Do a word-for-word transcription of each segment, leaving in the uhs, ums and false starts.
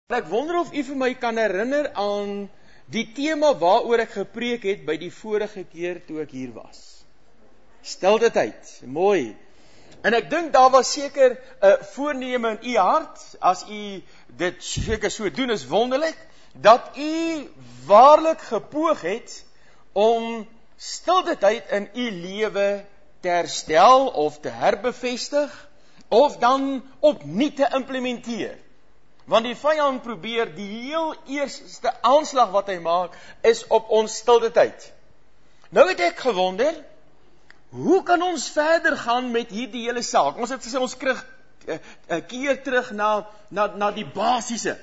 Ek wonder of u vir my kan herinner aan die tema waaroor ek gepreek het by die vorige keer toe ek hier was. Stilte tyd, mooi. En ek dink daar was seker 'n uh, voorneme in u hart, as u dit seker so doen is wonderlik, dat u waarlik gepoog het om stilte tyd in u lewe te herstel of te herbevestig, of dan opnuut te implementeer. Want die vyand probeer, die heel eerste aanslag wat hy maak, is op ons stilte tyd. Nou het ek gewonder, hoe kan ons verder gaan met hierdie hele saak? Ons het gesê, ons krig, uh, keer terug na, na, na die basiese.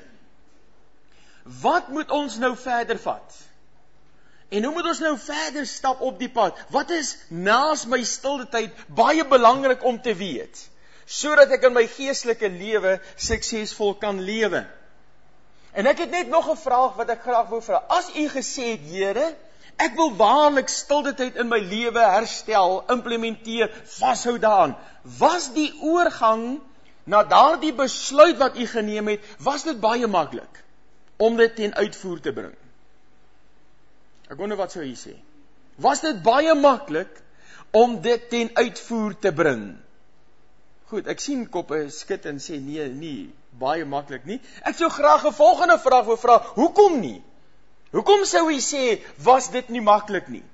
Wat moet ons nou verder vat? En hoe moet ons nou verder stap op die pad? Wat is naas my stilte tyd baie belangrik om te weet? Sodat ek in my geestelike lewe suksesvol kan lewe. En ek het net nog 'n vraag wat ek graag wil vra. As u gesê het, Here, ek wil waarlik stilte tyd in my lewe herstel, implementeer, vashou daaraan. Was die oorgang na daardie besluit wat u geneem het, was dit baie maklik om dit ten uitvoer te bring? Ek wonder wat sou u sê. Was dit baie maklik om dit ten uitvoer te bring? Goed, ek sien koppe skit en sê, nee, nie, baie maklik nie. Ek sou graag 'n volgende vraag wil vra, hoekom nie? Hoekom sou hy sê, was dit nie maklik nie?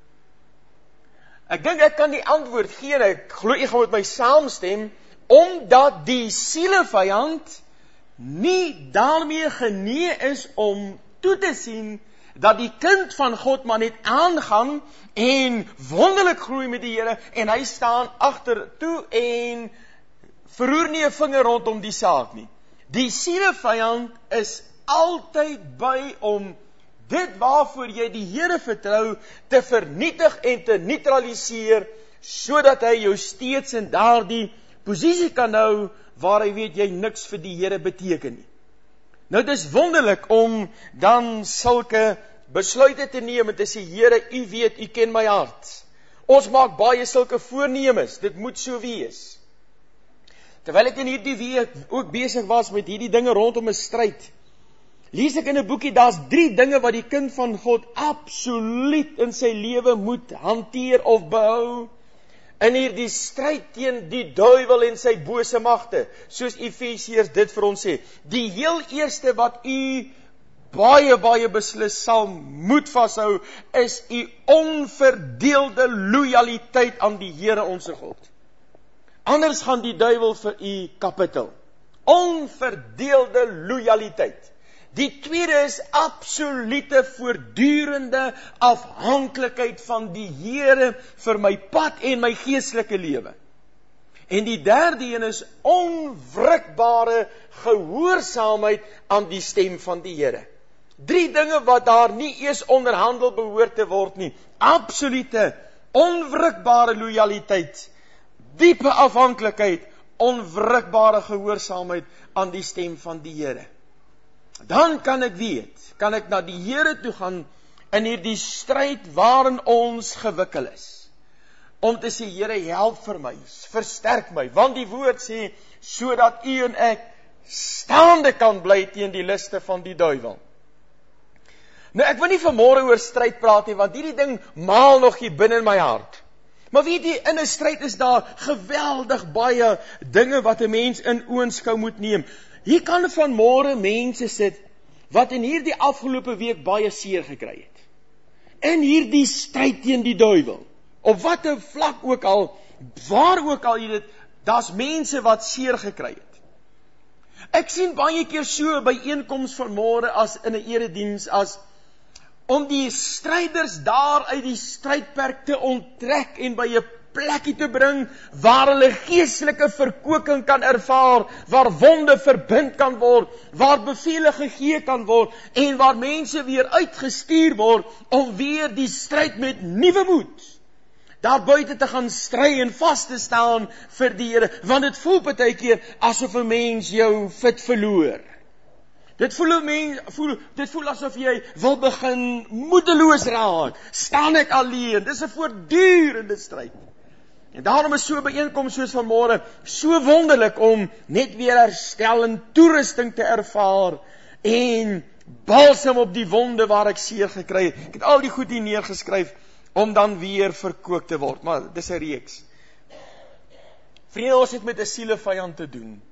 Ek dink ek kan die antwoord gee, en ek glo jy gaan met my saamstem, omdat die sielevyand nie daarmee genee is om toe te sien, dat die kind van God maar net aangaan, en wonderlik groei met die Here, en hy staan agter toe, en verroer nie 'n vinger rondom die saak nie. Die sielevyand is altyd by om dit waarvoor jy die Here vertrou, te vernietig en te neutraliseer, sodat hy jou steeds in daardie posisie kan hou, waar hy weet jy niks vir die Here beteken nie. Nou, dit is wonderlik om dan sulke besluite te neem en te sê, Here, u weet, u ken my hart. Ons maak baie sulke voornemens, dit moet so wees. Terwyl ek in hierdie week ook besig was met hierdie dinge rondom 'n stryd, lees ek in 'n boekie, daar's drie dinge wat die kind van God absoluut in sy lewe moet hanteer of behou, in hierdie stryd teen die duiwel en sy bose magte, soos Efesiërs dit vir ons sê. Die heel eerste wat u baie, baie beslis sal moet vashou, is u onverdeelde loyaliteit aan die Here onse God. Anders gaan die duiwel vir u kapitel. Onverdeelde loyaliteit. Die tweede is absolute voortdurende afhanklikheid van die Here vir my pad en my geestelike lewe. En die derde een is onwrikbare gehoorsaamheid aan die stem van die Here. Drie dinge wat daar nie eers onderhandel behoort te word nie. Absolute, onwrikbare loyaliteit, diepe afhanklikheid, onwrikbare gehoorsaamheid aan die stem van die Here. Dan kan ek weet, kan ek na die Here toe gaan in hierdie stryd waarin ons gewikkel is. Om te sê, Here, help vir my, versterk my, want die woord sê, sodat u en ek staande kan bly teen die liste van die duiwel. Nou, ek wil nie vanmôre oor stryd praat nie, want hierdie ding maal nog hier binne in my hart. Maar weet jy, in 'n stryd is daar geweldig baie dinge wat 'n mens in oënskou moet neem. Hier kan vanmôre mense sit, wat in hierdie afgelope week baie seer gekry het. In hierdie stryd teen die duiwel. Op watter vlak ook al, waar ook al jy dit, daar's mense wat seer gekry het. Ek sien baie keer so by einkoms vanmôre as in 'n erediens, as om die stryders daar uit die strydperk te onttrek en by 'n plekkie te bring waar hulle geestelike verkoeking kan ervaar, waar wonde verbind kan word, waar bevele gegee kan word en waar mense weer uitgestuur word om weer die stryd met nuwe moed daar buite te gaan stry en vas te staan vir die Here, want dit voel baie keer asof 'n mens jou fit verloor. Dit voel, mens, voel, dit voel asof jy wil begin moedeloos raak. Staan ek alleen? Dis 'n voortdurende stryd. En daarom is so 'n byeenkoms soos vanmôre so wonderlik om net weer herstel en toerusting te ervaar en balsem op die wonde waar ek seer gekry het. Ek het al die goed hier neergeskryf, om dan weer verkoop te word, maar dis 'n reeks. Vriende, ons het met 'n sielevijand te doen.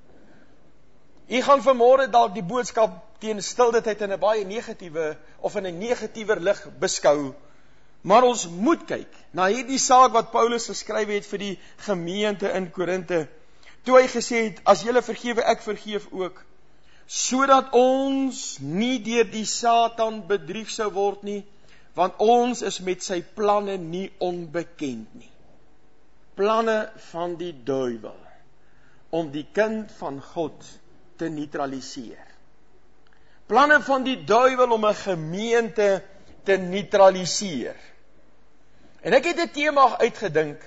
Jy gaan vanmôre dalk die boodskap teen stiltyd in 'n baie negatiewe, of in 'n negatiewer lig beskou, maar ons moet kyk na hierdie saak wat Paulus geskryf het vir die gemeente in Korinte, toe hy gesê het, as julle vergewe, ek vergeef ook, sodat ons nie deur die Satan bedrieg sou word nie, want ons is met sy planne nie onbekend nie. Planne van die duiwel, om die kind van God te neutraliseer. Planne van die duiwel om 'n gemeente te neutraliseer. En ek het 'n tema uitgedink,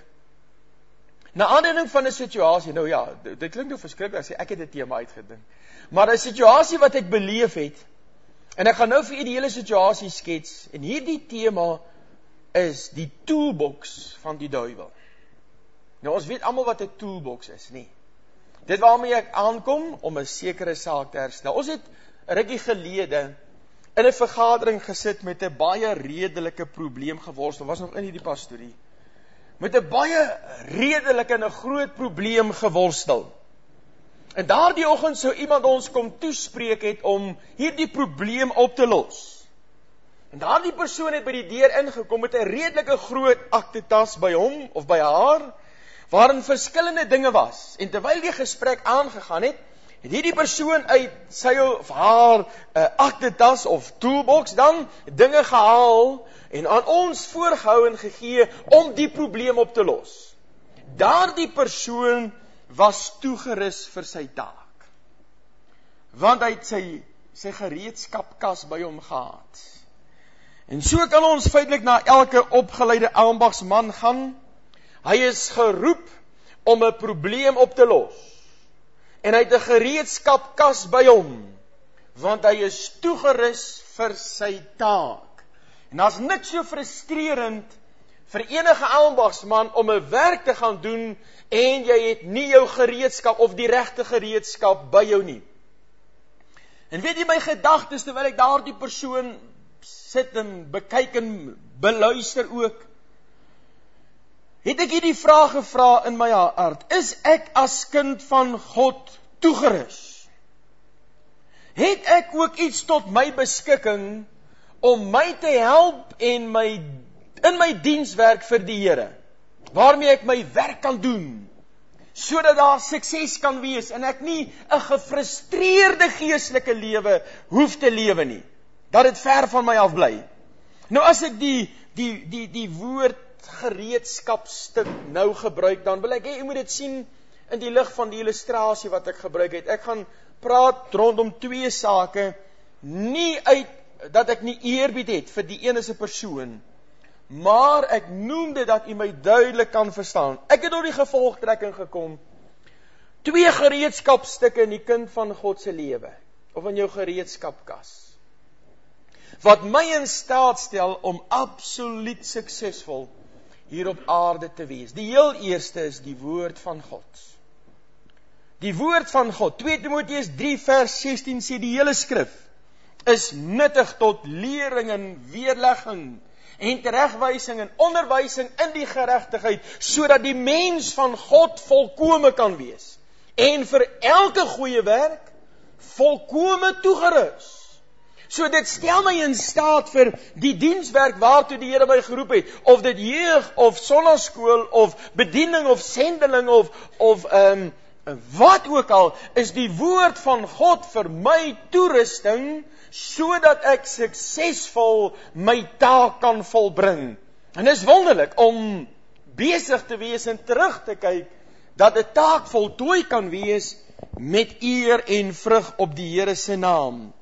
na aanleiding van 'n situasie, nou ja, dit, dit klink nou verskriklik as ek het 'n tema uitgedink, maar 'n situasie wat ek beleef het, en ek gaan nou vir u die hele situasie skets, en hierdie tema is die toolbox van die duiwel. Nou ons weet almal wat 'n toolbox is, nie? Dit waarmee ek aankom om 'n sekere saak te herstel. Ons het 'n rukkie gelede in 'n vergadering gesit met 'n baie redelike probleem geworstel, was nog in hierdie pastorie, met 'n baie redelike en 'n groot probleem geworstel. En daardie oggend sou iemand ons kom toespreek het om hierdie probleem op te los. En daardie persoon het by die deur ingekom met 'n redelike groot aktetas by hom of by haar, waarin verskillende dinge was. En terwyl die gesprek aangegaan het, het hierdie persoon uit sy of haar uh, aktetas of toolbox dan dinge gehaal en aan ons voorgehou en gegee om die probleem op te los. Daardie persoon was toegerus vir sy taak, want hy het sy, sy gereedskapkas by hom gehad. En so kan ons feitelik na elke opgeleide ambagsman gaan. Hy is geroep om 'n probleem op te los, en hy het 'n gereedskapkas by hom, want hy is toegerus vir sy taak. En daar's niks so frustrerend vir enige ambagsman om 'n werk te gaan doen, en jy het nie jou gereedskap of die regte gereedskap by jou nie. En weet jy, my gedagtes terwyl ek daardie persoon sit en bekyk en beluister ook, het ek hierdie vraag gevra in my hart, is ek as kind van God toegerus? Het ek ook iets tot my beskikking om my te help en my in my dienswerk vir die Here, waarmee ek my werk kan doen, sodat daar sukses kan wees en ek nie 'n gefrustreerde geestelike lewe hoef te lewe nie, dat dit ver van my af bly. Nou as ek die die die die woord gereedskapstuk nou gebruik, dan wil ek hê, jy moet dit sien in die lig van die illustrasie wat ek gebruik het. Ek gaan praat rondom twee sake, nie uit dat ek nie eerbied het vir die ene se persoon, maar ek noem dit dat u my duidelik kan verstaan. Ek het door die gevolgtrekking gekom, twee gereedskapstukke in die kind van God se lewe, of in jou gereedskapkas, wat my in staat stel om absoluut suksesvol hier op aarde te wees. Die heel eerste is die woord van God. Die woord van God, twee Timoteus drie vers sestien sê, die hele skrif is nuttig tot lering en weerlegging en teregwysing en onderwysing in die geregtigheid, sodat die mens van God volkome kan wees en vir elke goeie werk volkome toegerus. So dit stel my in staat vir die dienswerk waartoe die Here my geroep het, of dit jeug of sonnaskool of bediening of sendeling of of um, wat ook al, is die woord van God vir my toerusting, sodat ek suksesvol my taak kan volbring. En dit is wonderlik om besig te wees en terug te kyk, dat 'n taak voltooi kan wees met eer en vrug op die Here se naam.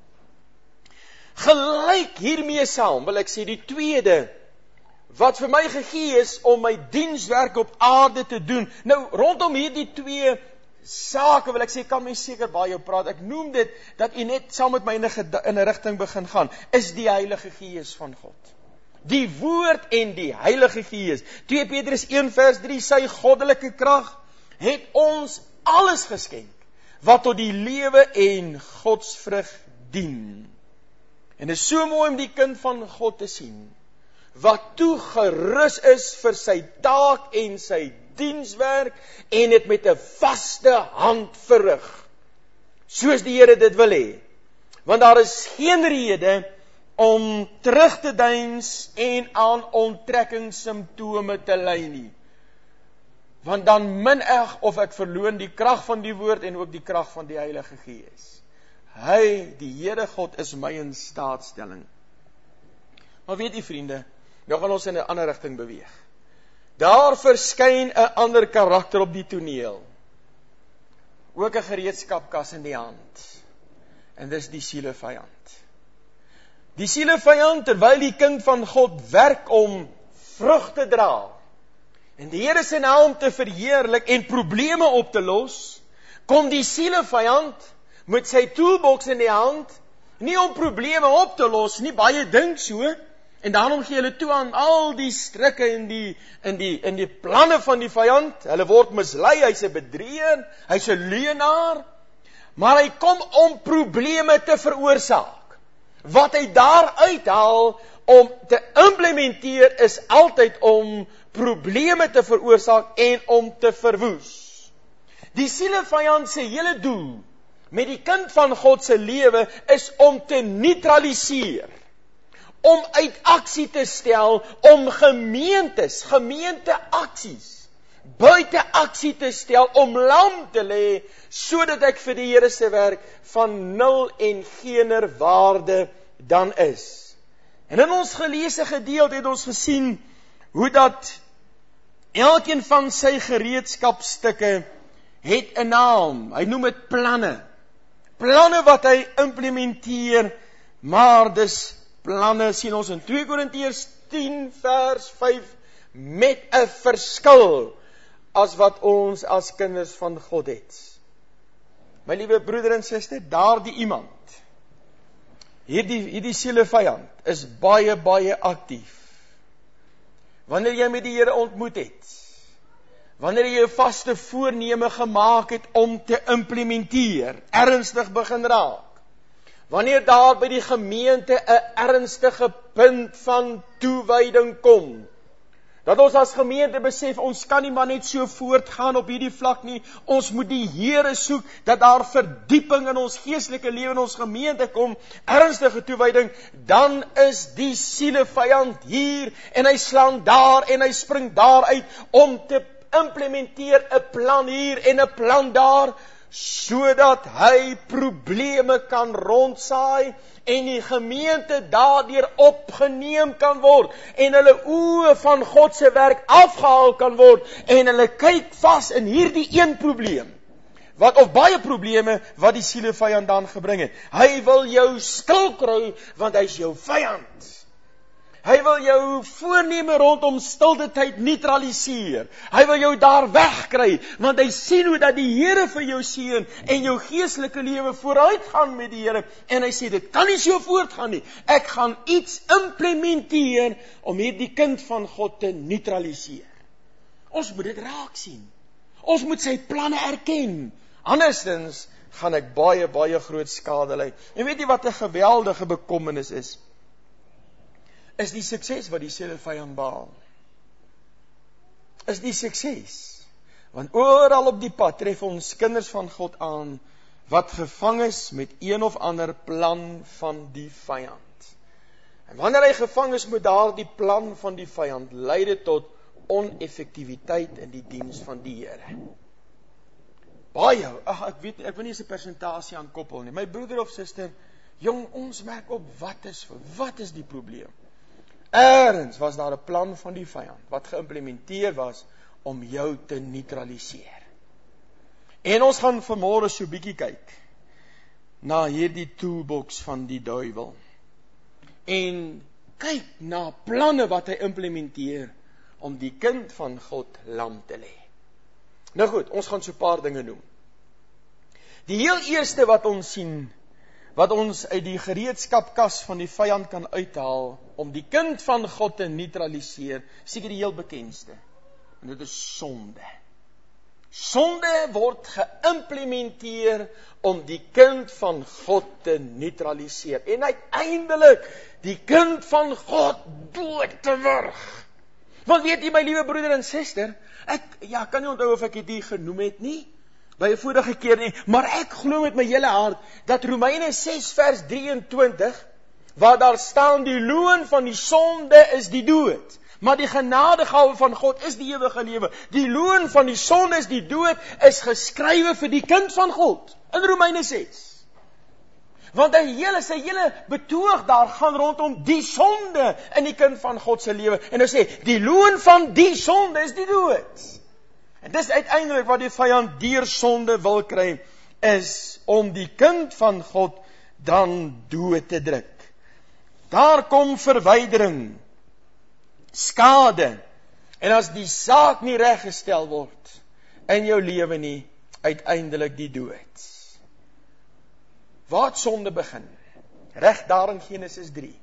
Gelyk hiermee saam, wil ek sê, die tweede, wat vir my gegee is om my dienswerk op aarde te doen. Nou, rondom hierdie twee sake, wil ek sê, kan mens seker baie praat. Ek noem dit, dat u net saam met my in 'n rigting begin gaan, is die Heilige Gees van God. Die woord en die Heilige Gees. twee Petrus een vers drie, sy goddelike krag het ons alles geskenk, wat tot die lewe en godsvrug dien. En dit is so mooi om die kind van God te sien, wat toe gerus is vir sy taak en sy dienswerk, en dit met 'n vaste hand verrig, soos die Here dit wil hê. Want daar is geen rede om terug te deins en aan onttrekkingssimptome te ly nie. Want dan min ek of ek verloon die krag van die woord en ook die krag van die Heilige Gees. Hy, die Here God, is my in staatstelling. Maar weet u vriende, nou gaan ons in 'n ander rigting beweeg. Daar verskyn 'n ander karakter op die toneel. Ook 'n gereedskapkas in die hand. En dis die sielevyand. Die sielevyand, terwyl die kind van God werk om vrug te dra, en die Here se naam te verheerlik en probleme op te los, kom die sielevyand met sy toolbox in die hand, nie om probleme op te los, nie baie dink so, en daarom gee hulle toe aan al die strikke in die, in die, in die planne van die vyand. Hulle word mislei, hy's 'n bedrieër, hy's 'n leienaar, maar hy kom om probleme te veroorsaak. Wat hy daar uithaal om te implementeer is altyd om probleme te veroorsaak en om te verwoes. Die sielevyand se hele doel met die kind van God se lewe is om te neutraliseer, om uit aksie te stel, om gemeentes, gemeenteaksies, buite aksie te stel, om lam te lê, sodat ek vir die Here se werk van nul en geener waarde dan is. En in ons geleesde gedeelte het ons gesien hoe dat elkeen van sy gereedskapstukke het 'n naam. Hy noem dit planne. Planne wat hy implementeer, maar dis planne sien ons in twee Korintiërs tien vers vyf met 'n verskil as wat ons as kinders van God het. My liewe broeder en suster, daardie iemand, hierdie, hierdie sielevyand is baie, baie aktief. Wanneer jy met die Here ontmoet het, wanneer jy 'n vaste voorneme gemaak het om te implementeer, ernstig begin raak, wanneer daar by die gemeente 'n ernstige punt van toewyding kom, dat ons as gemeente besef, ons kan nie maar net so voortgaan op hierdie vlak nie, ons moet die Here soek, dat daar verdieping in ons geestelike lewe in ons gemeente kom, ernstige toewyding, dan is die sielevyand hier, en hy slaan daar, en hy spring daar uit, om te implementeer 'n plan hier, en 'n plan daar, sodat hy probleme kan rondsaai, en die gemeente daardeur opgeneem kan word, en hulle oë van God se werk afgehaal kan word, en hulle kyk vas in hierdie een probleem, wat of baie probleme, wat die sielevyand dan gebring het. Hy wil jou stil kry, want hy is jou vyand. Hy wil jou voorneme rondom stilte tyd neutraliseer. Hy wil jou daar wegkry, want hy sien hoe dat die Here vir jou seën en jou geestelike lewe vooruitgaan met die Here. En hy sê, dit kan nie so voortgaan nie. Ek gaan iets implementeer om hierdie kind van God te neutraliseer. Ons moet dit raak sien. Ons moet sy planne erken. Andersins gaan ek baie, baie groot skade ly. En weet jy wat 'n geweldige bekommernis is? Is die sukses wat die sielevyand behaal. Is die sukses. Want oral op die pad tref ons kinders van God aan, wat gevang is met een of ander plan van die vyand. En wanneer hy gevang is met daardie plan van die vyand, lei dit tot oneffektiwiteit in die diens van die Here. Baie, ag, ek weet, ek wil nie eens 'n persentasie aan koppel nie. My broeder of suster, jong, ons merk op, wat is, wat is die probleem? Ergens was daar 'n plan van die vyand, wat geïmplementeer was, om jou te neutraliseer. En ons gaan vanmôre so bietjie kyk, na hierdie toolbox van die duiwel. En kyk na planne wat hy implementeer, om die kind van God lam te lê. Nou goed, ons gaan so 'n paar dinge noem. Die heel eerste wat ons sien, wat ons uit die gereedskapkas van die vyand kan uithaal, om die kind van God te neutraliseer, seker die heel bekendste, en dit is sonde. Sonde word geïmplementeer om die kind van God te neutraliseer. En uiteindelik die kind van God dood te wurg. Want weet jy, my liewe broeder en suster, ek ja, kan nie onthou of ek dit hier genoem het nie, by 'n vorige keer nie, maar ek glo met my hele hart, dat Romeine ses vers drieëntwintig, waar daar staan, die loon van die sonde is die dood, maar die genadegawe van God is die ewige lewe. Die loon van die sonde is die dood, is geskrywe vir die kind van God, in Romeine ses. Want hy hele, sy hele betoog daar gaan rondom die sonde in die kind van God se lewe. En hy sê, die loon van die sonde is die dood. En dis uiteindelik wat die vyand deur sonde wil kry, is om die kind van God dan dood te druk. Daar kom verwydering, skade, en as die saak nie reggestel word in jou lewe nie, uiteindelik die dood. Waar het sonde begin? Reg daar in Genesis drie.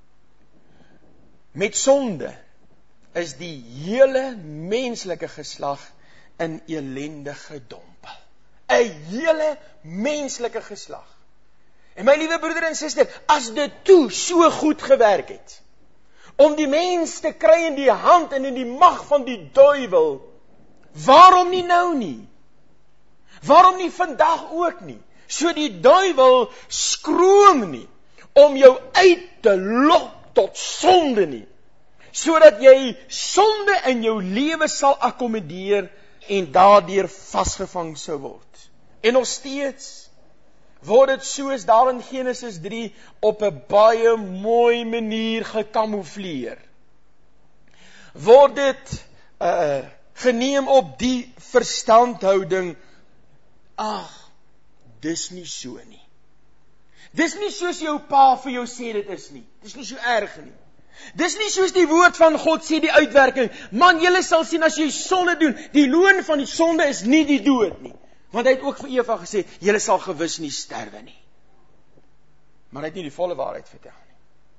Met sonde is die hele menslike geslag in ellende gedompel. 'n hele menslike geslag. En my liewe broeder en suster, as dit toe so goed gewerk het, om die mens te kry in die hand en in die mag van die duiwel, waarom nie nou nie? Waarom nie vandag ook nie? So die duiwel skroom nie om jou uit te lok tot sonde nie, sodat jy sonde in jou lewe sal akkommodeer en daardeur vasgevang sou word. En nog steeds word dit soos daar in Genesis drie op 'n baie mooi manier gekamoufleer. Word dit uh, geneem op die verstandhouding, ag, dis nie so nie. Dis nie soos jou pa vir jou sê dit is nie. Dis nie so erg nie. Dis nie soos die woord van God sê die uitwerking. Man, julle sal sien as jy sonde doen, die loon van die sonde is nie die dood nie. Want hy het ook vir Eva gesê, julle sal gewis nie sterwe nie. Maar hy het nie die volle waarheid vertel nie.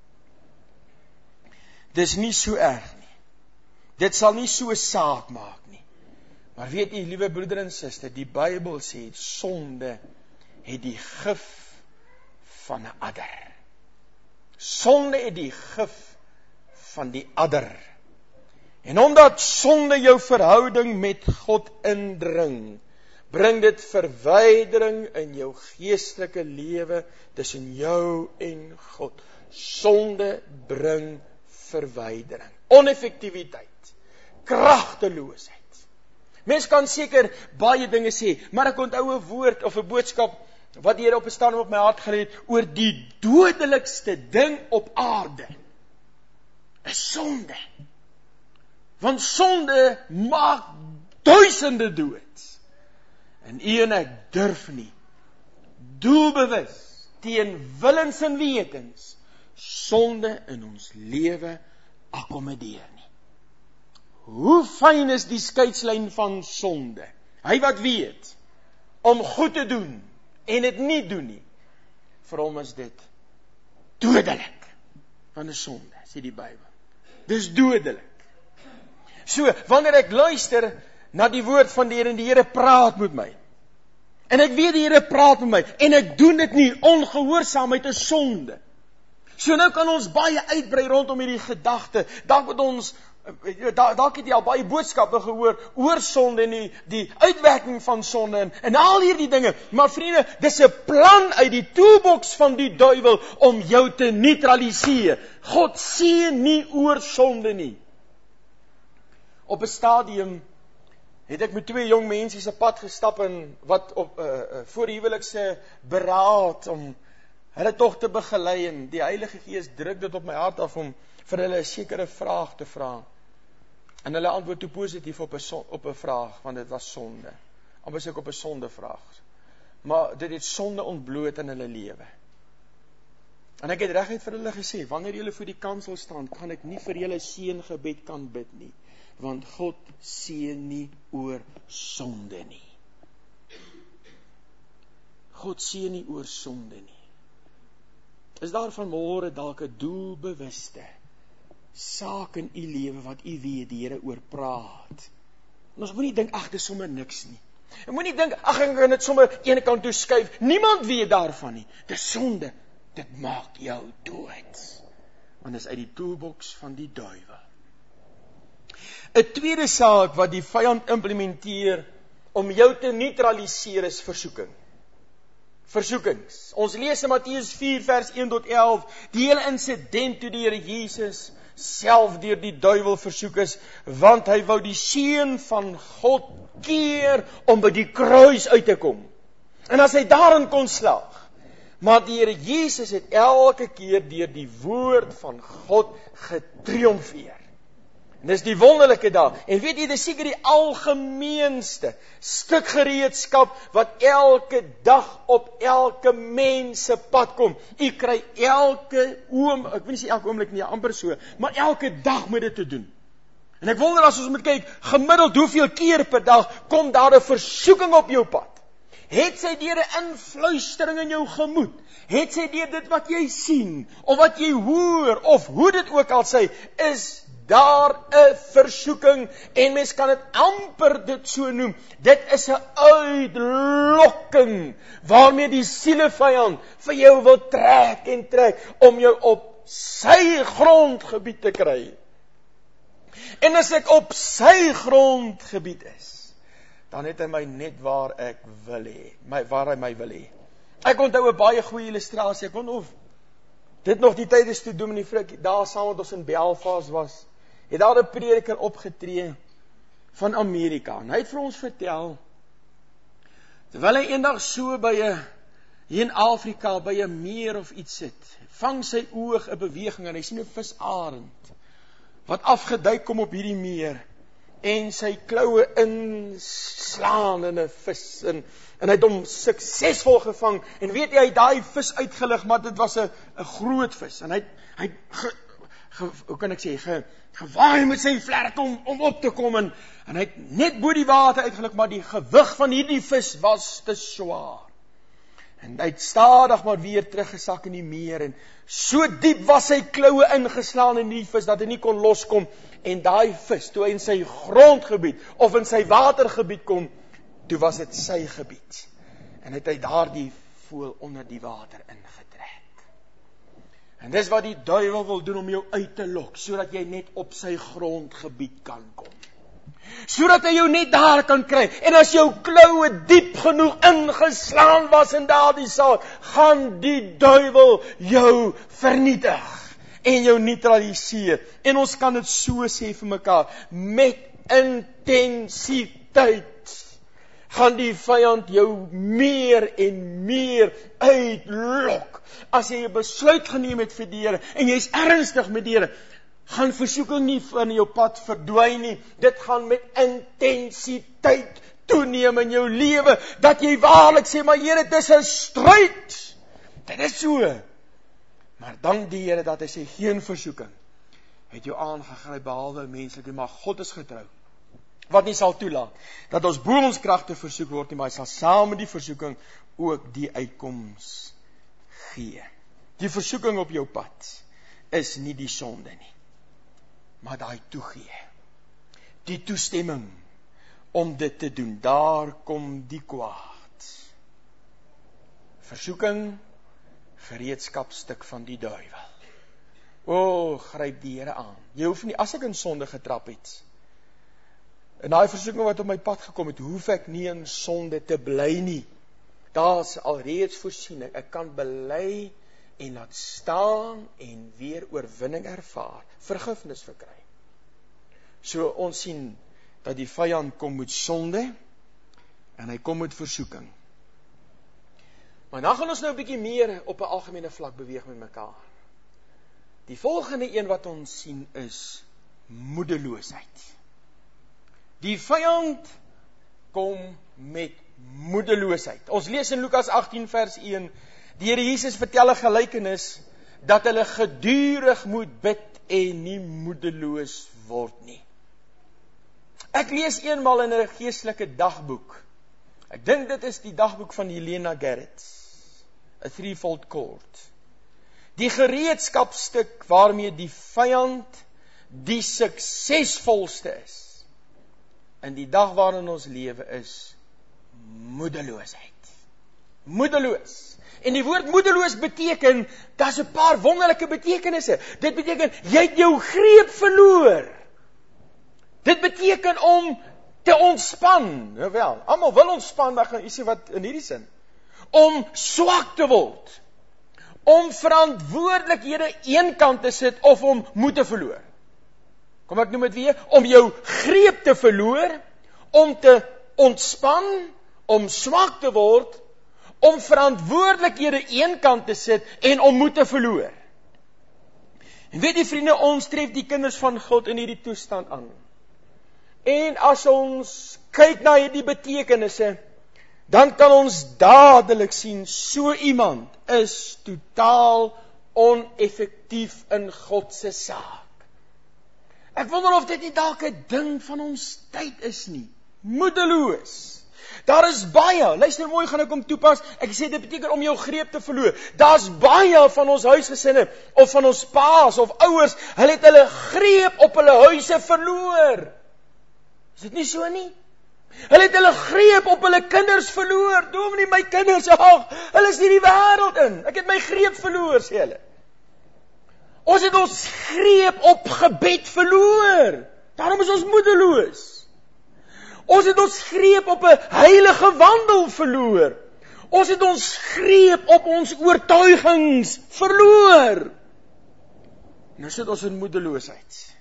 Dis nie so erg nie. Dit sal nie so saak maak nie. Maar weet jy, liewe broeder en suster, die Bybel sê, sonde het die gif van 'n adder. Sonde het die gif van die adder. En omdat sonde jou verhouding met God indring, bring dit verwydering in jou geestelike lewe tussen jou en God. Sonde bring verwydering, oneffektiwiteit, kragteloosheid. Mens kan seker baie dinge sê, maar ek onthou 'n woord of 'n boodskap wat die Here op 'n stadium op my hart gelê het oor die dodelikste ding op aarde. Is sonde. Want sonde maak duisende dood. En u en ek durf nie doelbewus teen willens en wetens sonde in ons lewe akkommodeer nie. Hoe fyn is die skeidslyn van sonde? Hy wat weet om goed te doen en dit nie doen nie, vir hom is dit dodelik. Want 'n sonde, sê die Bybel. Dis dodelik. So, wanneer ek luister na die woord van die Here en die Here praat met my, en ek weet die Here praat met my, en ek doen dit nie, ongehoorsaamheid is sonde. So nou kan ons baie uitbrei rondom hierdie gedagte, dalk het ons, dalk het jy al baie boodskappe gehoor, oor sonde en die, die uitwerking van sonde, en, en al hierdie dinge, maar vriende, dis 'n plan uit die toolbox van die duiwel, om jou te neutraliseer. God sê nie oor sonde nie. Op 'n stadium, het ek met twee jong mense se pad gestap, en wat op, uh, uh, voor die huwelikse beraad, om hulle tog te begelei, en die Heilige Gees druk dit op my hart af, om vir hulle 'n sekere vraag te vra. En hulle antwoord toe positief op 'n son, op 'n vraag, want dit was sonde. Amper ek op 'n sonde vraag. Maar dit het sonde ontbloot in hulle lewe. En ek het reguit vir hulle gesê, wanneer julle voor die kansel staan, kan ek nie vir julle seëngebed kan bid nie, want God seën nie oor sonde nie. God seën nie oor sonde nie. Is daar vanmôre dalk 'n doelbewuste saak in u lewe wat u weet die Here oor praat, En ons moet nie dink, ag, dis sommer niks nie. En moet nie dink, ag, ek kan dit sommer ene kant toe skuif. Niemand weet daarvan nie. Dis sonde. Dit maak jou dood. Want dis uit die toolbox van die duiwel. 'n tweede saak wat die vyand implementeer om jou te neutraliseer is versoeking. Versoekings. Ons lees in Matteus vier vers een tot elf, die hele insident toe die Here Jesus self deur die duiwel versoek is, want hy wou die seun van God keer om by die kruis uit te kom. En as hy daarin kon slaag, maar die Here Jesus het elke keer deur die woord van God getriomfeer. En dis die wonderlike daar. En weet jy, dis seker die algemeenste stuk gereedskap wat elke dag op elke mens se pad kom. U kry elke oom, ek wil nie sê elke oomblik nie, amper so, maar elke dag met dit te doen. En ek wonder as ons moet kyk, gemiddeld hoeveel keer per dag kom daar 'n versoeking op jou pad. Het sy deur 'n influistering in jou gemoed, het sy deur dit wat jy sien, of wat jy hoor, of hoe dit ook al sê, is daar 'n versoeking, en mens kan dit amper dit so noem, dit is 'n uitlokking, waarmee die sielevyand vir jou wil trek en trek, om jou op sy grondgebied te kry. En as ek op sy grondgebied is, dan het hy my net waar ek wil hê, my, waar hy my wil hê. Ek onthou 'n baie goeie illustrasie, ek wonder of dit nog die tyd is toe Dominee Frik, daar saam met ons in Belfast was, het daar 'n prediker opgetree van Amerika, en hy het vir ons vertel, terwyl hy eendag so by 'n, hier in Afrika, by 'n meer of iets sit, vang sy oog 'n beweging, en hy sien 'n visarend, wat afgeduik kom op hierdie meer, en sy kloue inslaan in 'n vis, en, en hy het hom suksesvol gevang, en weet jy, hy het daai vis uitgelig, maar dit was 'n 'n groot vis, en hy, hy ge, ge, hoe kan ek sê, ge, gewaai met sy vlerk om, om op te kom, en, en hy het net bo die water uitgelig, maar die gewig van hierdie vis was te swaar. En hy het stadig maar weer teruggesak in die meer, en so diep was sy kloue ingeslaan in die vis, dat hy nie kon loskom, en daai vis, toe hy in sy grondgebied, of in sy watergebied kom, toe was dit sy gebied, en het hy daar die voël onder die water ingetrek. En dis wat die duiwel wil doen, om jou uit te lok, sodat jy net op sy grondgebied kan kom. Sodat hy jou net daar kan kry, en as jou kloue diep genoeg ingeslaan was in daardie saak, gaan die duiwel jou vernietig, en jou neutraliseer. En ons kan dit so sê vir mekaar, met intensiteit, gaan die vyand jou meer en meer uitlok. As jy 'n besluit geneem het vir die Here, en jy is ernstig met die Here, gaan versoeking nie van jou pad verdwyn nie, dit gaan met intensiteit toeneem in jou lewe, dat jy waarlik sê, maar Here, dit is 'n stryd, dit is so, maar dank die Here, dat hy sê, geen versoeking, het jou aangegryp, behalwe menslike, maar God is getrou, wat nie sal toelaat, dat ons bo ons kragte versoek word nie, maar hy sal saam met die versoeking ook die uitkoms gee. Die versoeking op jou pad is nie die sonde nie, maar daai toegee, die toestemming om dit te doen, daar kom die kwaad. Versoeking, gereedskapstuk van die duiwel. O, gryp die Here aan. Jy hoef nie, as ek in sonde getrap het, en daai versoeking wat op my pad gekom het, hoef ek nie in sonde te bly nie. Daar is alreeds voorsiening, ek kan bely en laat staan en weer oorwinning ervaar, vergifnis verkry. So ons sien dat die vyand kom met sonde en hy kom met versoeking. Maar dan gaan ons nou 'n bietjie meer op 'n algemene vlak beweeg met mekaar. Die volgende een wat ons sien is moedeloosheid. Die vyand kom met moedeloosheid. Ons lees in Lukas agtien vers een, die Here Jesus vertel 'n gelykenis dat hulle gedurig moet bid en nie moedeloos word nie. Ek lees eenmal in 'n geestelike dagboek. Ek dink dit is die dagboek van Helena Garrett, A Threefold Cord. Die gereedskapstuk waarmee die vyand die suksesvolste is. in die dag waarin ons lewe is moedeloosheid. Moedeloos. En die woord moedeloos beteken, daar is 'n paar wonderlike betekenisse. Dit beteken, jy het jou greep verloor. Dit beteken om te ontspan. Nou wel, almal wil ontspan, maar jy sê wat in hierdie sin. Om swak te word. Om verantwoordelikhede eenkant te sit of om moed te verloor. Kom ek noem dit weer, om jou greep te verloor, om te ontspan, om swak te word, om verantwoordelikhede eenkant te sit en om moed te verloor. En weet die vriende, ons tref die kinders van God in hierdie toestand aan. En as ons kyk na hierdie betekenisse, dan kan ons dadelik sien, so iemand is totaal oneffektief in God se saak. Ek wonder of dit nie dalk 'n ding van ons tyd is nie. Moedeloos. Daar is baie, luister mooi, gaan ek hom toepas, ek sê dit beteken om jou greep te verloor. Daar's baie van ons huisgesinne, of van ons paas, of ouers, hulle het hulle greep op hulle huise verloor. Is dit nie so nie? Hulle het hulle greep op hulle kinders verloor. Dominee, my kinders, ag, hulle is nie die wêreld in. Ek het my greep verloor, sê hulle. Ons het ons greep op gebed verloor. Daarom is ons moedeloos. Ons het ons greep op 'n heilige wandel verloor. Ons het ons greep op ons oortuigings verloor. Nou sit ons in moedeloosheid.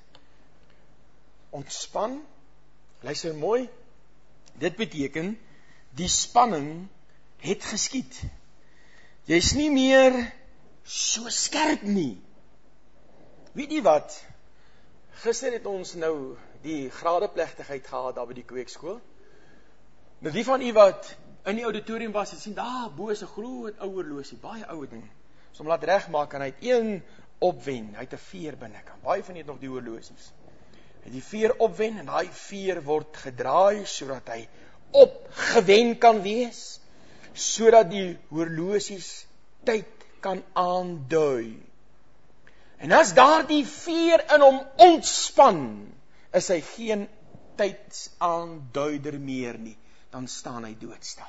Ontspan, luister mooi, dit beteken, die spanning het geskied. Jy's nie meer so skerp nie. Weet jy wat? Gister het ons nou die gradeplegtigheid gehad daar by die kweekskool. Nou die van u wat in die auditorium was, het sien, daar bo is 'n groot ou horlosie, baie ou ding. So om laat regmaak en hy het een opwen, hy het 'n veer binnekant. Baie van u het nog die horlosies. Hy het die veer opwen en daai veer word gedraai sodat hy opgewen kan wees, sodat die horlosies tyd kan aandui. En as daardie veer in hom ontspan, is hy geen tydsaanduider meer nie, dan staan hy doodstil.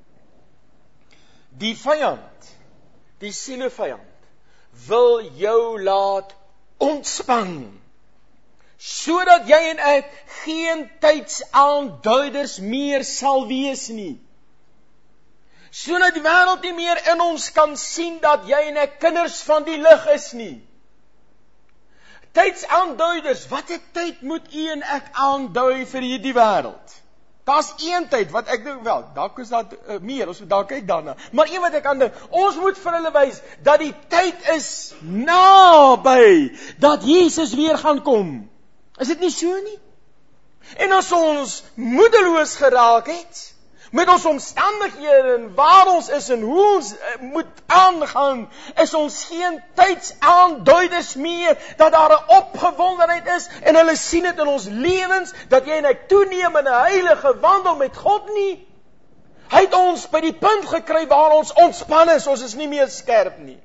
Die vyand, die sielevyand, wil jou laat ontspan, sodat jy en ek geen tydsaanduiders meer sal wees nie. Sodat die wêreld nie meer in ons kan sien dat jy en ek kinders van die lig is nie. Tydsaanduiders, watter tyd moet u en ek aandui vir hierdie wêreld? Daar's een tyd wat ek dink wel, dalk is dat uh, meer, ons moet dalk kyk daarna. Maar een wat ek aandui, ons moet vir hulle wys dat die tyd is naby dat Jesus weer gaan kom. Is dit nie so nie? En as ons moedeloos geraak het met ons omstandighede en waar ons is en hoe ons uh, moet aangaan, is ons geen tydsaanduiders meer dat daar 'n opgewondenheid is en hulle sien dit in ons lewens dat jy en ek toeneem in 'n heilige wandel met God nie. Hy het ons by die punt gekry waar ons ontspan is, ons is nie meer skerp nie.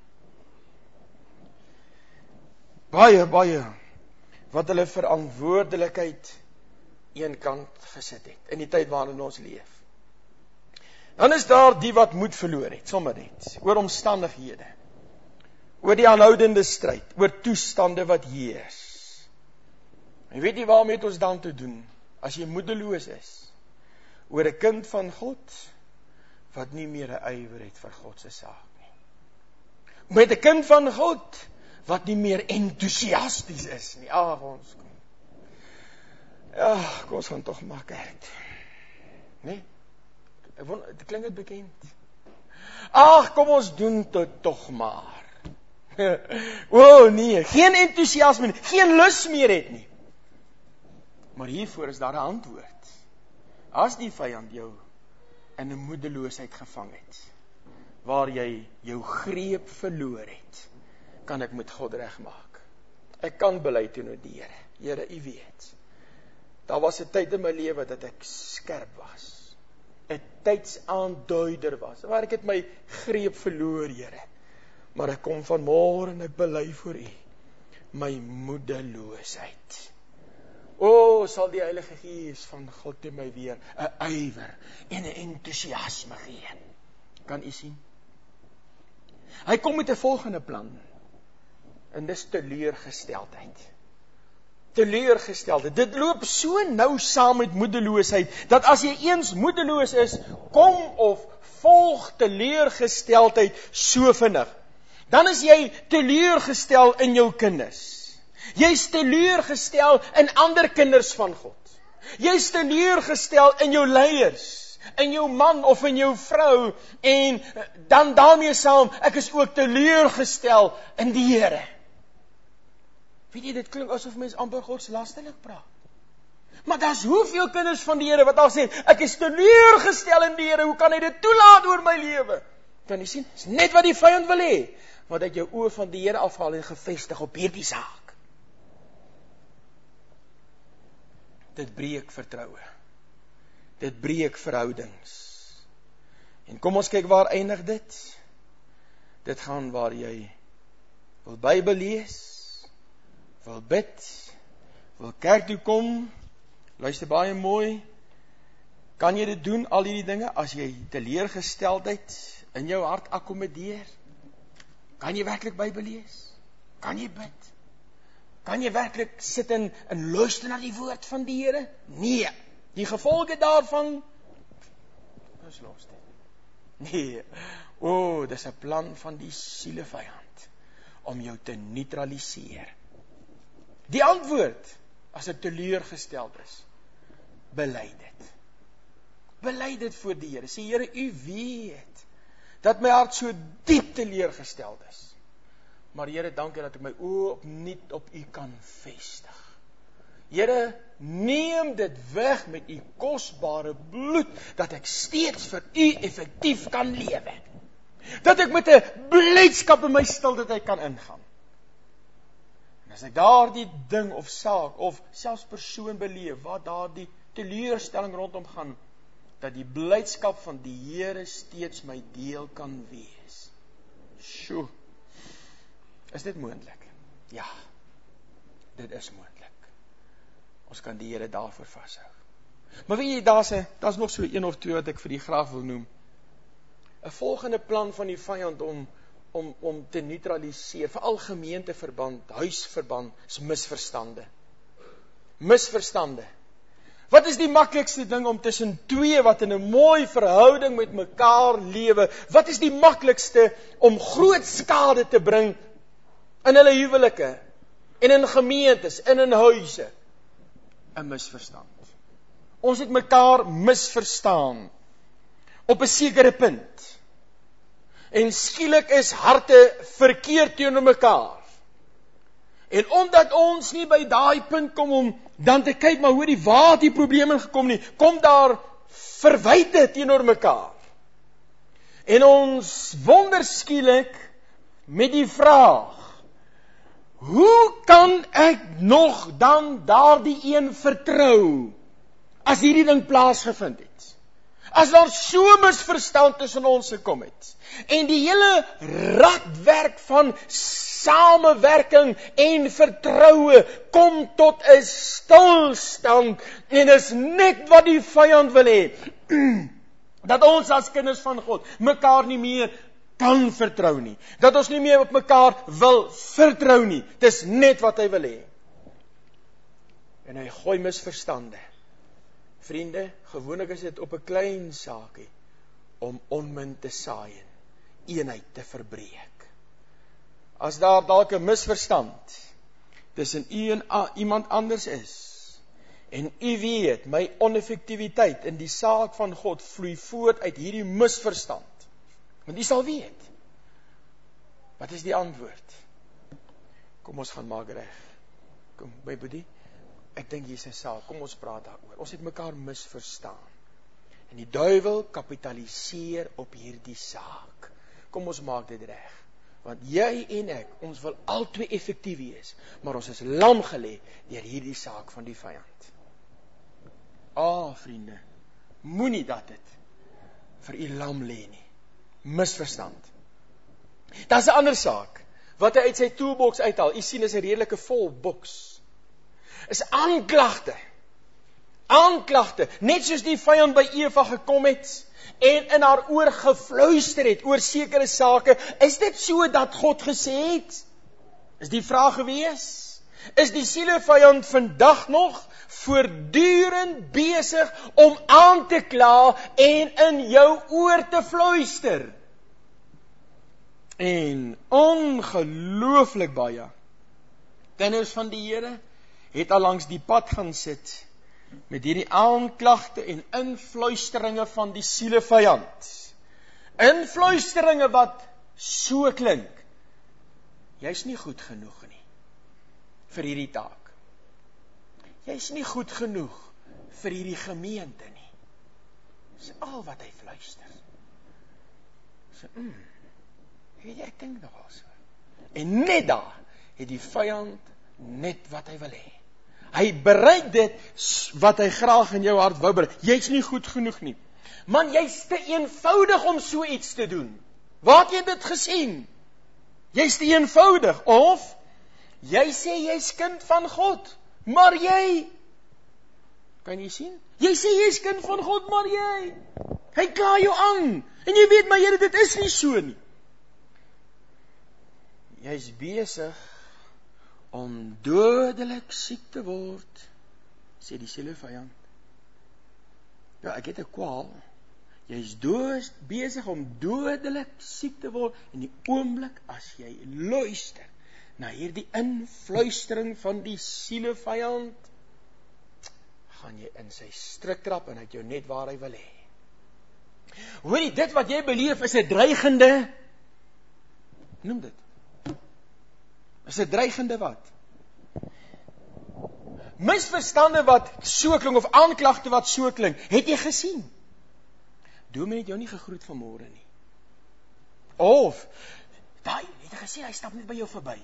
Baie, baie wat hulle verantwoordelikheid eenkant gesit het in die tyd waarin ons leef. Dan is daar die wat moed verloor het, sommer net, oor omstandighede, oor die aanhoudende stryd, oor toestande wat heers. En weet jy waarmee het ons dan te doen, as jy moedeloos is, oor 'n kind van God, wat nie meer 'n ywer het vir God se saak nie. Met 'n kind van God, wat nie meer entoesiasties is nie. Ag, ons kom. Ja, kom ons gaan tog maar kerk. Nee? Ek won, dit klink dit bekend. Ag, kom ons doen dit tog maar. O oh, nee, geen entoesiasme, geen lus meer het nie. Maar hiervoor is daar 'n antwoord. As die vyand jou in 'n moedeloosheid gevang het, waar jy jou greep verloor het, kan ek met God regmaak. Ek kan bely teenoor die Here. Here, u weet. Daar was 'n tyd in my lewe dat ek skerp was. 'n Tydsaanduider was, waar ek het my greep verloor, Here. Maar ek kom vanmôre en ek bely voor u my moedeloosheid. O O, sal die Heilige Gees van God in my weer 'n ywer en 'n entoesiasme gee. Kan u sien? Hy kom met 'n volgende plan. En dis teleurgesteldheid. Teleurgesteldheid. Dit loop so nou saam met moedeloosheid, dat as jy eens moedeloos is, kom of volg teleurgesteldheid so vinnig. Dan is jy teleurgestel in jou kinders. Jy is teleurgestel in ander kinders van God. Jy is teleurgestel in jou leiers, in jou man of in jou vrou, en dan daarmee saam, ek is ook teleurgestel in die Here. Weet jy, dit klink asof mens amper godslasterlik praat. Maar daar's hoeveel kinders van die Here wat al sê, ek is teleurgestel in die Here, hoe kan hy dit toelaat oor my lewe? Kan jy sien, dis net wat die vyand wil hê, want dat jou oë van die Here afhaal en gefestig op hierdie saak. Dit breek vertroue. Dit breek verhoudings. En kom ons kyk waar eindig dit? Dit gaan waar jy wil Bybel lees, wil bid, wil kerk toe kom, luister baie mooi, kan jy dit doen, al hierdie dinge, as jy teleurgesteldheid in jou hart akkommodeer? Kan jy werklik Bybel lees? Kan jy bid? Kan jy werklik sit en, en luister na die woord van die Here? Nee, die gevolge daarvan is los dit. Nee, o, oh, dis 'n plan van die sielevyand om jou te neutraliseer. Die antwoord, as ek teleurgesteld is, bely dit. Bely dit voor die Here. Sê, Here, u weet dat my hart so diep teleurgesteld is. Maar Here, dankie dat ek my oë opnuut op u kan vestig. Here, neem dit weg met u kosbare bloed, dat ek steeds vir u effektief kan lewe. Dat ek met 'n blydskap in my stiltyd kan ingaan. En as ek daardie ding of saak, of selfs persoon beleef, waar daardie teleurstelling rondom gaan, dat die blydskap van die Here steeds my deel kan wees. Sjoe. Is dit moontlik? Ja, dit is moontlik. Ons kan die Here daarvoor vashou. Maar weet jy, daar's 'n daar's nog so een of twee wat ek vir die graag wil noem. 'n Volgende plan van die vyand om om om te neutraliseer, veral gemeenteverband, huisverband, is misverstande. Misverstande. Wat is die maklikste ding om tussen twee wat in 'n mooi verhouding met mekaar lewe, wat is die maklikste om groot skade te bring in hulle huwelike, en in gemeentes, en in huise? 'n Misverstand. Ons het mekaar misverstaan op 'n sekere punt. En skielik is harte verkeerd teenoor mekaar. En omdat ons nie by daai punt kom om dan te kyk, maar hoorie, waar het die probleme gekom nie, kom daar verwyte teenoor mekaar. En ons wonder skielik met die vraag, hoe kan ek nog dan daardie een vertrou, as hierdie ding plaasgevind het? As daar so misverstand tussen ons gekom het, en die hele radwerk van samewerking en vertroue kom tot 'n stilstand, en is net wat die vyand wil hê, dat ons as kinders van God mekaar nie meer kan vertrou nie, dat ons nie meer op mekaar wil vertrou nie. Dis net wat hy wil hê. En hy gooi misverstande. Vriende, gewoonlik is dit op 'n klein saakie om onmin te saai en eenheid te verbreek. As daar dalk 'n misverstand tussen u en a, iemand anders is, en u weet, my oneffektiwiteit in die saak van God vloei voort uit hierdie misverstand, want u sal weet, wat is die antwoord? Kom ons gaan maak reg. Kom, my boetie, ek dink hier is 'n saak, kom ons praat daaroor. Ons het mekaar misverstaan. En die duiwel kapitaliseer op hierdie saak. Kom ons maak dit reg. Want jy en ek, ons wil albei effektief wees, maar ons is lam gelê deur hierdie saak van die vyand. Ah, oh, vriende, moenie dat dit vir u lam lê nie. Misverstand. Daar's 'n ander saak, wat hy uit sy toolbox uithaal. U sien, is 'n redelike vol boks. Is aanklagte aanklagte, net soos die vyand by Eva gekom het, en in haar oor gefluister het, oor sekere sake, is dit so dat God gesê het? Is die vraag gewees? Is die sielevyand vandag nog voortdurend besig om aan te kla en in jou oor te fluister? En ongelooflik baie kinders van die Here het al langs die pad gaan sit met hierdie aanklagte en influisteringe van die sielevyand. Influisteringe wat so klink: jy's nie goed genoeg nie vir hierdie taak. Jy's nie goed genoeg vir hierdie gemeente nie. Dis al wat hy fluister. So, mm, weet jy, ek dink nogal so. En net daar het die vyand net wat hy wil hê. Hy bereik dit wat hy graag in jou hart wou bereik. Jy's nie goed genoeg nie. Man, jy's te eenvoudig om so iets te doen. Waar het jy dit gesien? Jy's te eenvoudig. Of jy sê jy's kind van God, maar jy, kan jy sien? Jy sê jy's kind van God, maar jy, hy kla jou aan. En jy weet, maar Here, dit is nie so nie. Jy's besig om dodelik siek te word, sê die sielevyand. Ja, ek het 'n kwaal. Jy's dood besig om dodelik siek te word in die oomblik as jy luister na hierdie influistering van die sielevyand, gaan jy in sy struik trap en hy het jou net waar hy wil hê. Hoorie, dit wat jy beleef is 'n dreigende, noem dit, is 'n dreigende wat? Misverstande wat so klink, of aanklagte wat so klink, het jy gesien? Dominee het jou nie gegroet vanmôre nie. Of, daai, het jy gesien, hy stap net by jou verby.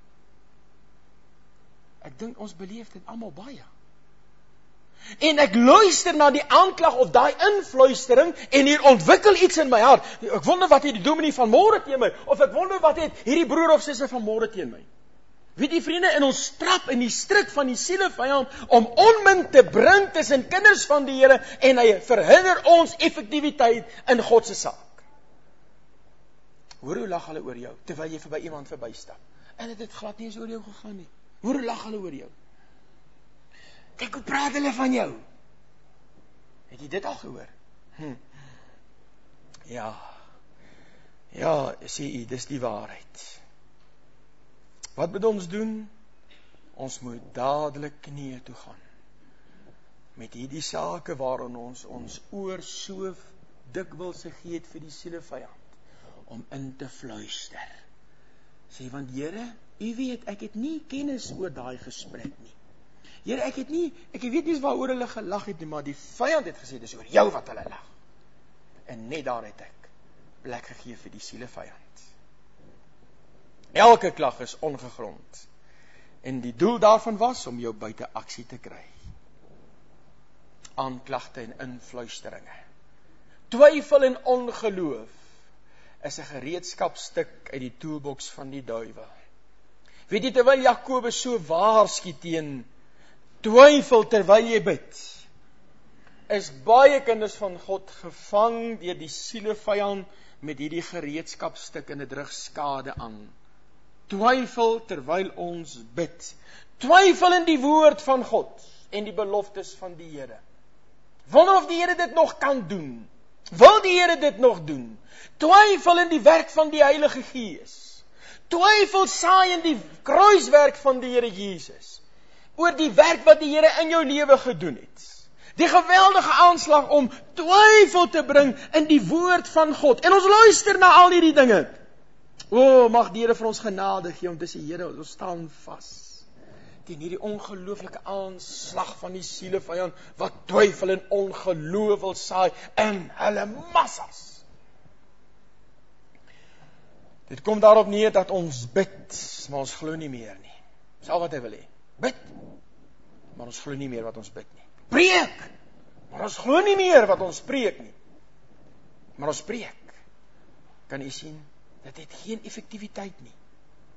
Ek dink ons beleef dit almal baie. En ek luister na die aanklag of daai influistering en hier ontwikkel iets in my hart. Ek wonder wat het die dominee vanmôre teen my, of ek wonder wat het hierdie broer of suster vanmôre teen my. Weet die vriende, in ons trap in die stryk van die sielevyand om onmin te bring tussen kinders van die Here, en hy verhinder ons effektiwiteit in God se saak. Hoor hoe lag hulle oor jou, terwyl jy verby iemand verbystap. En dit het glad nie eens oor jou gegaan nie. Hoor hoe lag hulle oor jou. Kyk hoe praat hulle van jou. Het jy dit al gehoor? Hm. Ja. Ja, sê jy, dis die waarheid. Wat moet ons doen? Ons moet dadelik knieë toe gaan. Met hierdie sake waarin ons ons oor so dikwels gegee het vir die sielevyand, om in te fluister. Sê, want Here, U weet, ek het nie kennis oor daai gesprek nie. Here, ek het nie, ek weet nie waaroor hulle gelag het nie, maar die vyand het gesê, dis oor jou wat hulle lag. En net daar het ek plek gegee vir die sielevyand. Elke klag is ongegrond. En die doel daarvan was om jou buite aksie te kry. Aanklagte en influisteringe. Twyfel en ongeloof is 'n gereedskapstuk uit die toolbox van die duiwel. Weet jy, terwyl Jakobus so waarsku teen twyfel terwyl jy bid, is baie kinders van God gevang deur die sielevyand met hierdie gereedskapstuk en dit rig skade aan. Twyfel terwyl ons bid. Twyfel in die woord van God en die beloftes van die Here. Wonder of die Here dit nog kan doen. Wil die Here dit nog doen? Twyfel in die werk van die Heilige Gees. Twyfel saai in die kruiswerk van die Here Jesus. Oor die werk wat die Here in jou lewe gedoen het. Die geweldige aanslag om twyfel te bring in die woord van God. En ons luister na al hierdie dinge. O, oh, mag die Here vir ons genade gee om te sê, Here, ons staan vas teen hierdie ongelooflike aanslag van die sielevyand wat twyfel en ongeloof wil saai in hulle massas. Dit kom daarop neer dat ons bid, maar ons glo nie meer nie. Dis al wat hy wil hê. Bid, maar ons glo nie meer wat ons bid nie. Preek, maar ons glo nie meer wat ons preek nie. Maar ons preek. Kan jy sien? Dit het geen effektiwiteit nie.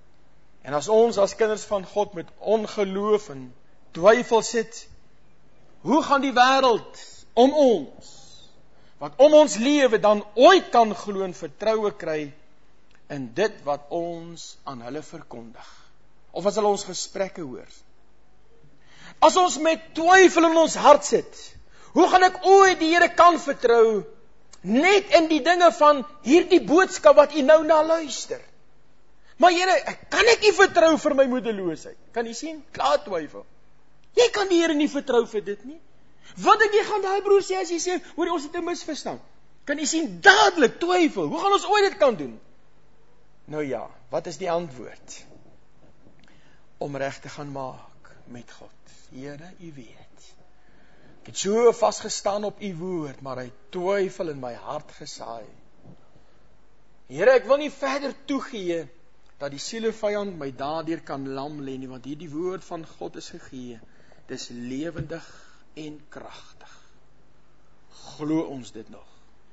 En as ons as kinders van God met ongeloof en twyfel sit, hoe gaan die wêreld om ons, wat om ons lewe dan ooit kan glo en vertroue kry in dit wat ons aan hulle verkondig, of as hulle ons gesprekke hoor. As ons met twyfel in ons hart sit, hoe gaan ek ooit die Here kan vertrou, net in die dinge van hierdie boodskap wat u nou na luister? Maar Here, kan ek nie vertrou vir my moedeloosheid? Kan jy sien? Klaar twyfel. Jy kan die Here nie vertrou vir dit nie. Wat ek jy gaan daai broer sê as jy sê, hoor ons het 'n misverstand. Kan jy sien, dadelik twyfel. Hoe gaan ons ooit dit kan doen? Nou ja, wat is die antwoord? Om reg te gaan maak met God. Here, u weet. Ek het so vasgestaan op u woord, maar hy twyfel in my hart gesaai. Here, ek wil nie verder toegee dat die sielevyand my daardeur kan lam lê nie, want hierdie woord van God is gegee. Dis lewendig en kragtig. Glo ons dit nog?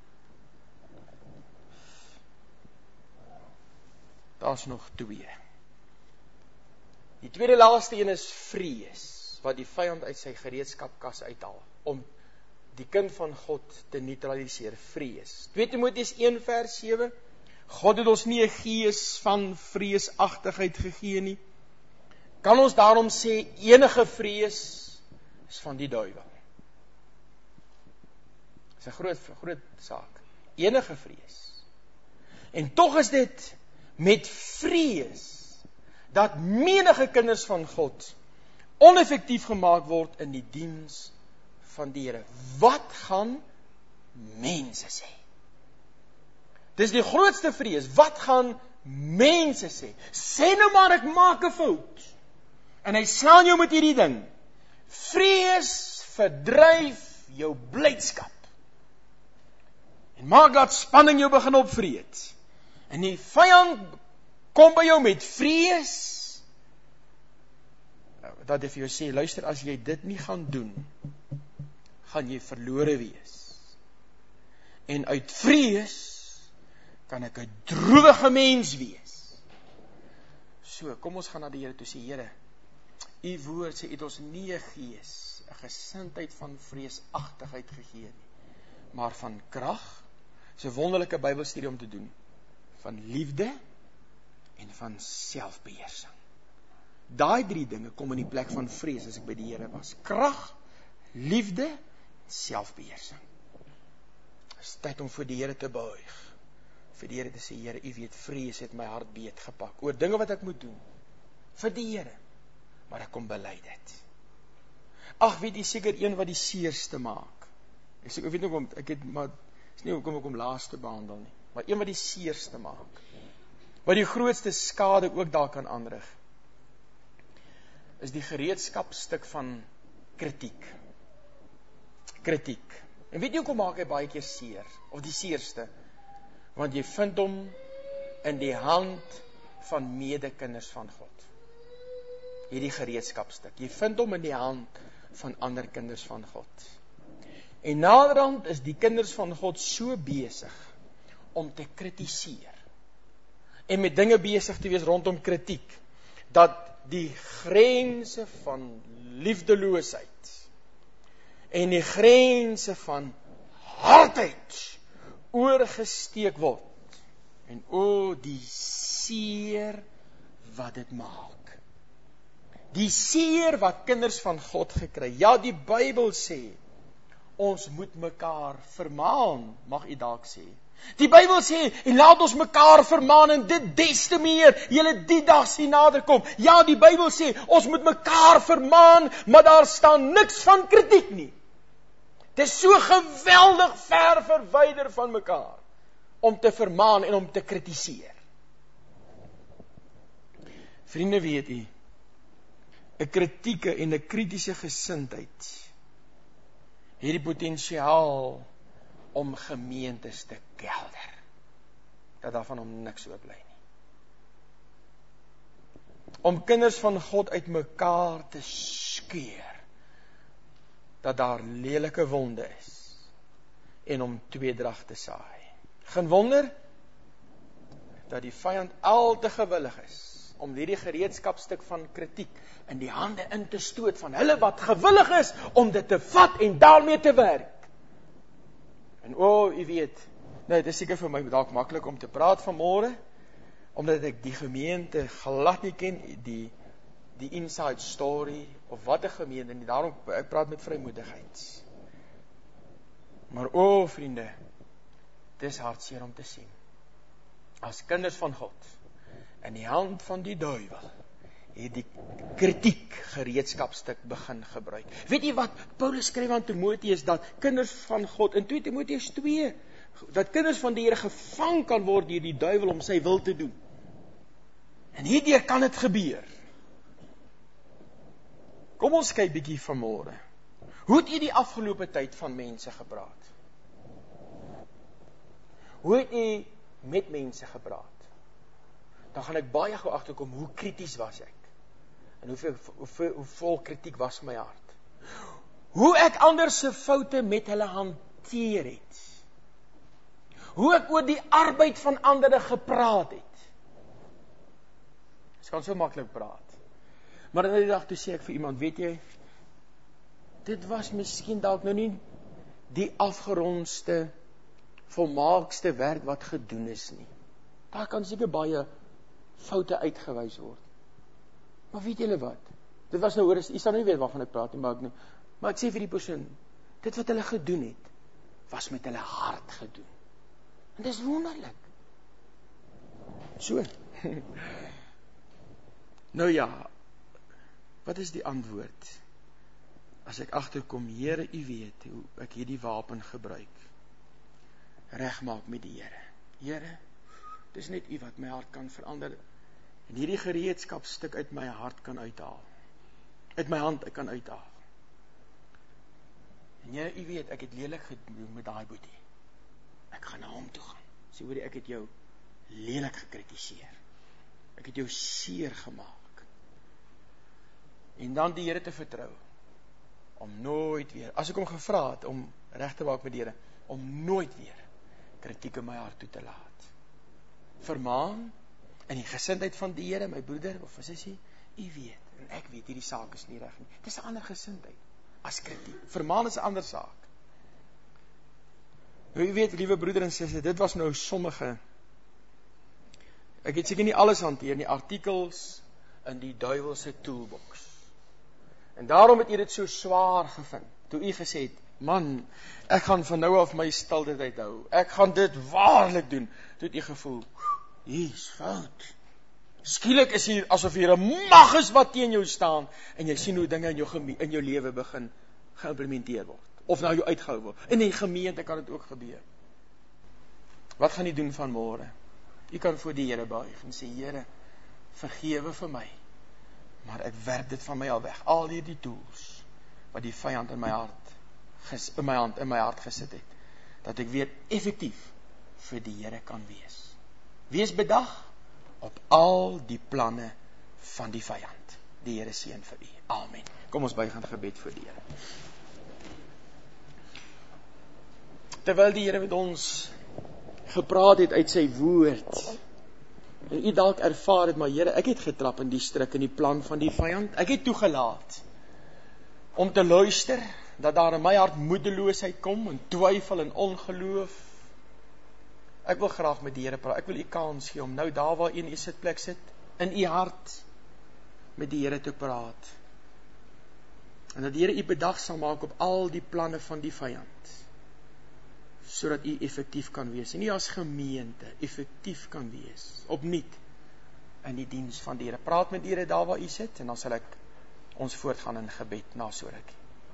Daar's nog twee. Die tweede laaste een is vrees, wat die vyand uit sy gereedskapkas uithaal, om die kind van God te neutraliseer. Vrees. twee Timoteus een vers sewe, God het ons nie 'n gees van vreesagtigheid gegee nie. Kan ons daarom sê, enige vrees is van die duiwel? Dis 'n groot, groot saak. Enige vrees. En tog is dit met vrees dat menige kinders van God oneffektief gemaak word in die diens van die Here. Wat gaan mense sê? Dis die grootste vrees. Wat gaan mense sê? Sê nou maar ek maak 'n fout. En hy slaan jou met hierdie ding. Vrees verdryf jou blydskap. En maak dat spanning jou begin opvreet. En die vyand kom by jou met vrees. Dat hy vir jou sê, luister, as jy dit nie gaan doen, gaan jy verlore wees. En uit vrees kan ek 'n droewige mens wees. So, kom ons gaan na die Here toe, sê, Here, u woord sê, u het ons nie 'n gees, 'n gesindheid van vreesagtigheid gegee nie, maar van krag. Dis 'n wonderlike Bybelstudie om te doen, van liefde en van selfbeheersing. Daai drie dinge kom in die plek van vrees as ek by die Here was. Krag, liefde en selfbeheersing. Dit is tyd om voor die Here te buig. Vir die Here te sê, Here, u weet, vrees het my hart beet gepak oor dinge wat ek moet doen. Vir die Here. Maar ek kom bely dit. Ag, weet jy seker een wat die seerste maak. Ek sê, ek weet nie hoekom, ek het maar is nie hoekom ek hom laaste behandel nie. Maar een wat die seerste maak. Wat die grootste skade ook daar kan aanrig, is die gereedskapstuk van kritiek. Kritiek. En weet jy hoekom maak hy baie keer seer? Of die seerste? Want jy vind hom in die hand van medekinders van God. Hierdie gereedskapstuk. Jy vind hom in die hand van ander kinders van God. En naderhand is die kinders van God so besig om te kritiseer. En met dinge besig te wees rondom kritiek, dat die grense van liefdeloosheid en die grense van hardheid oorgesteek word. En o, die seer wat dit maak. Die seer wat kinders van God gekry. Ja, die Bybel sê, ons moet mekaar vermaan, mag u dalk sê. Die Bybel sê, en laat ons mekaar vermaan, en dit des te meer, julle die dag sien naderkom. Ja, die Bybel sê, ons moet mekaar vermaan, maar daar staan niks van kritiek nie. Het is so geweldig ver verwyder van mekaar, om te vermaan en om te kritiseer. Vriende, weet u, 'n kritieke en 'n kritiese gesindheid het die potensiaal om gemeentes te kelder, dat daarvan om niks oorbly nie. Om kinders van God uit mekaar te skeur, dat daar lelike wonde is, en om tweedrag te saai. Geen wonder, dat die vyand al te gewillig is, om hierdie gereedskapstuk van kritiek in die hande in te stoot van hulle wat gewillig is om dit te vat en daarmee te werk. En o, oh, u weet, nou, dit is seker vir my dalk maklik om te praat vanmôre, omdat ek die gemeente glad nie ken, die, die inside story, of wat 'n gemeente, en daarom, ek praat met vrymoedigheid. Maar o, oh, vriende, dit is hartseer om te sien. As kinders van God, in die hand van die duiwel, het die kritiek gereedskapstuk begin gebruik. Weet jy wat, Paulus skryf aan Timoteus, dat kinders van God, in twee Timoteus twee, dat kinders van die Here gevang kan word deur die duiwel om sy wil te doen. En hierdeur kan dit gebeur. Kom ons kyk bietjie vanmôre. Hoe het jy die afgelope tyd van mense gepraat? Hoe het jy met mense gepraat? Dan gaan ek baie gou agterkom, hoe krities was ek? En hoeveel, hoeveel, hoe vol kritiek was my hart? Hoe ek ander se foute met hulle hanteer het? Hoe ek oor die arbeid van ander gepraat het? Ek kan so maklik praat. Maar in die dag toe sê ek vir iemand, weet jy, dit was miskien dalk nou nie die afgerondste, volmaakste werk wat gedoen is nie. Daar kan seker baie foute uitgewys word. Maar weet julle wat? Dit was nou, hoor, jy sal nie weet waarvan ek praat nie, maar ek, nie, maar ek sê vir die persoon, dit wat hulle gedoen het, was met hulle hart gedoen. En dit is wonderlik. So. Nou ja, wat is die antwoord? As ek agterkom, Here, u weet hoe ek hierdie wapen gebruik. Regmaak met die Here. Here, dis net u wat my hart kan verander en hierdie gereedskapstuk uit my hart kan uithaal. Uit my hand kan uithaal. En Here, u weet, ek het lelik gedoen met daai boetie. Ek gaan na hom toe gaan. Sê hoor, ek het jou lelik gekritiseer. Ek het jou seer gemaak. En dan die Here te vertrou. Om nooit weer, as ek hom gevra het om reg te maak met die Here, om nooit weer kritiek in my hart toe te laat. Vermaan in die gesindheid van die Here, my broeder of sussie, u weet, en ek weet hierdie saak is nie reg nie. Dit is 'n ander gesindheid as kritiek. Vermaan is 'n ander saak. Nou, u weet, liewe broeder en sussie, dit was nou sommige, ek het seker nie alles hanteer nie, artikels in die duiwelse toolbox. En daarom het u dit so swaar gevind, toe u gesê het, man, ek gaan van nou af my stilte tyd hou, ek gaan dit waarlik doen, toe het u gevoel, hier is fout. Skielik is hier, asof hier 'n mag is wat teen jou staan, en jy sien hoe dinge in jou, in jou lewe begin geïmplementeer word, of nou jou uitgehou word. In die gemeente kan dit ook gebeur. Wat gaan u doen van môre? U kan voor die Here buig en sê, Here, vergewe vir my, maar ek werp dit van my al weg. Al hierdie tools, wat die vyand in my hart, ges, in my hand, in my hart gesit het, dat ek weer effektief vir die Here kan wees. Wees bedag op al die planne van die vyand. Die Here seën vir u. Amen. Kom ons buig in gebed voor die Here. Terwyl die Here met ons gepraat het uit sy woord, en u dalk ervaar het, maar Here, ek het getrap in die strik in die plan van die vyand. Ek het toegelaat om te luister, dat daar in my hart moedeloosheid kom, en twyfel en ongeloof. Ek wil graag met die Here praat. Ek wil u kans gee om nou daar waar u in u sitplek sit, in u hart met die Here te praat. En dat die Here u bedagsaam maak op al die planne van die vyand, sodat u effektief kan wees, en u as gemeente effektief kan wees, opnuut in die diens van die Here. Praat met die Here daar waar u sit, en dan sal ek ons voortgaan in gebed na so rukkie.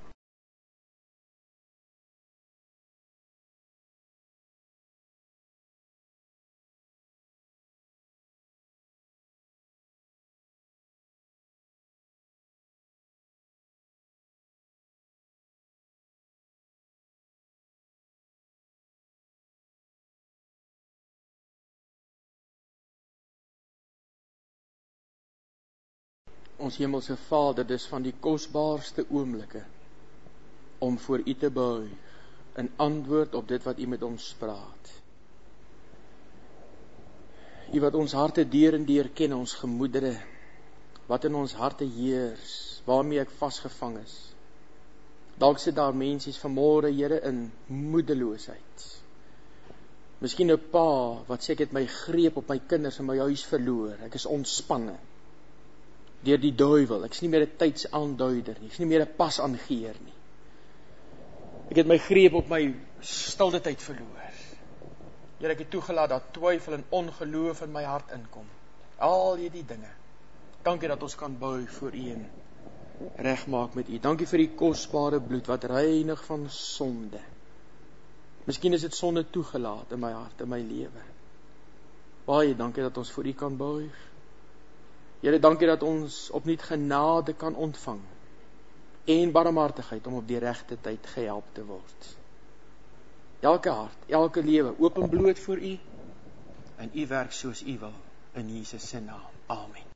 Ons hemelse Vader, dis van die kosbaarste oomblikke om voor u te buig in antwoord op dit wat u met ons praat. U wat ons harte deur en deur ken, ons gemoedere, wat in ons harte heers, waarmee ek vasgevang is. Dalk sit daar mense vanmôre, Here, in moedeloosheid. Miskien 'n pa wat sê ek het my greep op my kinders in my huis verloor. Ek is ontspanne deur die duiwel. Ek is nie meer 'n tydsaanduider nie. Ek is nie meer 'n pasaangeer nie. Ek het my greep op my stilte tyd verloor. Here, ek het toegelaat dat twyfel en ongeloof in my hart inkom. Al hierdie dinge. Dankie dat ons kan buig voor U en regmaak met U. Dankie vir die kosbare bloed wat reinig van sonde. Miskien is dit sonde toegelaat in my hart, in my lewe. Baie dankie dat ons voor U kan buig. Here, dankie dat ons opnuut genade kan ontvang en barmhartigheid om op die regte tyd gehelp te word. Elke hart, elke lewe open bloot voor U en U werk soos U wil in Jesus se naam. Amen.